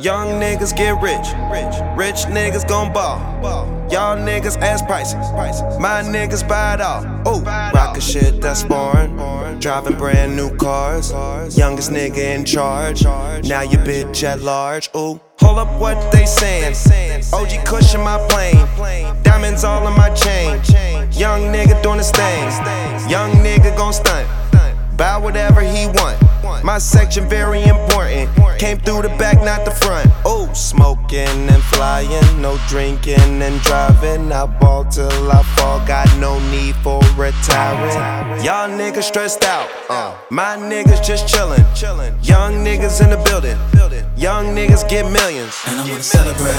Young niggas get rich, rich niggas gon' ball. Y'all niggas ass prices, my niggas buy it all. Ooh, rockin' shit that's foreign, driving brand new cars. Youngest nigga in charge, now your bitch at large. Ooh, hold up, what they sayin'? OG cushion my plane, diamonds all in my chain. Young nigga doing his thing, young nigga gon' stunt, buy whatever he want. My section very important, came through the back, not the front. Oh, smoking and flying, no drinking and driving. I ball till I fall, got no need for retiring. Y'all niggas stressed out, my niggas just chillin'. Young niggas in the building, young niggas get millions. And I wanna celebrate,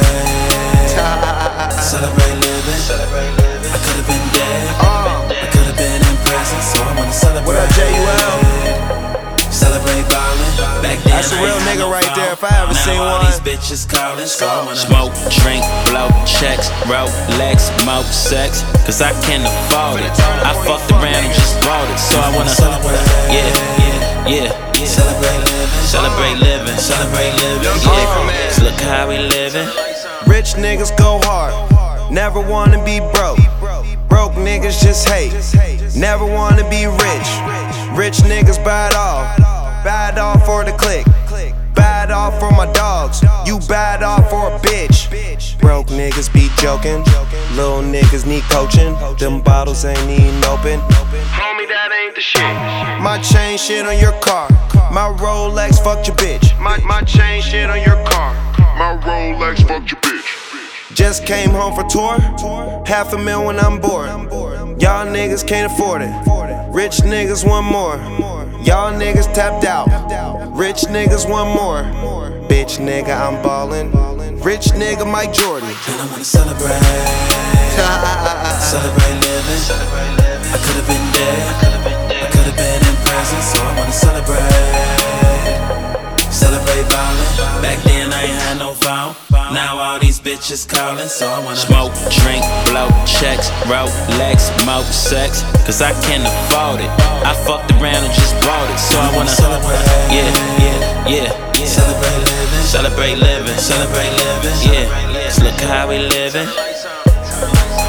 celebrate living. I could've been dead, I could've been in prison, so I wanna celebrate. What up, JUL? Celebrate ballin'. Back then, that's a real nigga right there, if I ever seen one. Now all these bitches callin', so I wanna smoke, drink, blow, checks, Rolex, smoke, sex, cause I can't afford it. I fucked around and just bought it, so I wanna celebrate. Yeah. Celebrate living, celebrate living, celebrate living. Yeah, so look how we living. Rich niggas go hard, never wanna be broke. Broke niggas just hate, never wanna be rich. Rich niggas buy it all for the click. Buy it all for my dogs, you buy it all for a bitch. Broke niggas be joking, little niggas need coaching. Them bottles ain't even open. Homie, that ain't the shit. My chain shit on your car, my Rolex fucked your bitch. My chain shit on your car, my Rolex fucked your bitch. Just came home for tour, $500,000 when I'm bored. Y'all niggas can't afford it, rich niggas want more. Y'all niggas tapped out, rich niggas want more. Bitch nigga, I'm ballin', rich nigga Mike Jordan. And I wanna celebrate, celebrate living. I could've been dead, I could've been in prison, so I wanna celebrate. Celebrate ballin'. Back then I ain't had no phone, now all these bitches callin', so I wanna smoke, drink, blow, checks, Rolex, smoke, sex, cause I can't afford it. I fucked around and just bought it, so I wanna celebrate. Yeah. Celebrate living, celebrate living, celebrate living. Yeah, so look how we living.